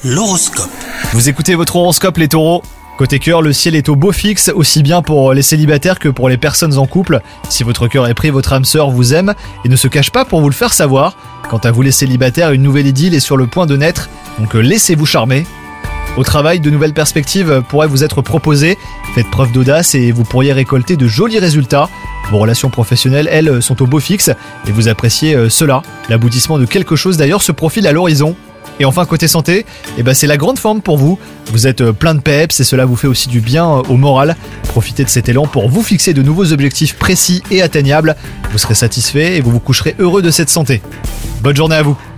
L'horoscope. Vous écoutez votre horoscope les taureaux. Côté cœur, le ciel est au beau fixe, aussi bien pour les célibataires que pour les personnes en couple. Si votre cœur est pris, votre âme sœur vous aime et ne se cache pas pour vous le faire savoir. Quant à vous les célibataires, une nouvelle idylle est sur le point de naître, donc laissez-vous charmer. Au travail, de nouvelles perspectives pourraient vous être proposées. Faites preuve d'audace et vous pourriez récolter de jolis résultats. Vos relations professionnelles, elles, sont au beau fixe et vous appréciez cela. L'aboutissement de quelque chose d'ailleurs se profile à l'horizon. Et enfin côté santé, c'est la grande forme pour vous. Vous êtes plein de peps et cela vous fait aussi du bien au moral. Profitez de cet élan pour vous fixer de nouveaux objectifs précis et atteignables. Vous serez satisfait et vous vous coucherez heureux de cette santé. Bonne journée à vous.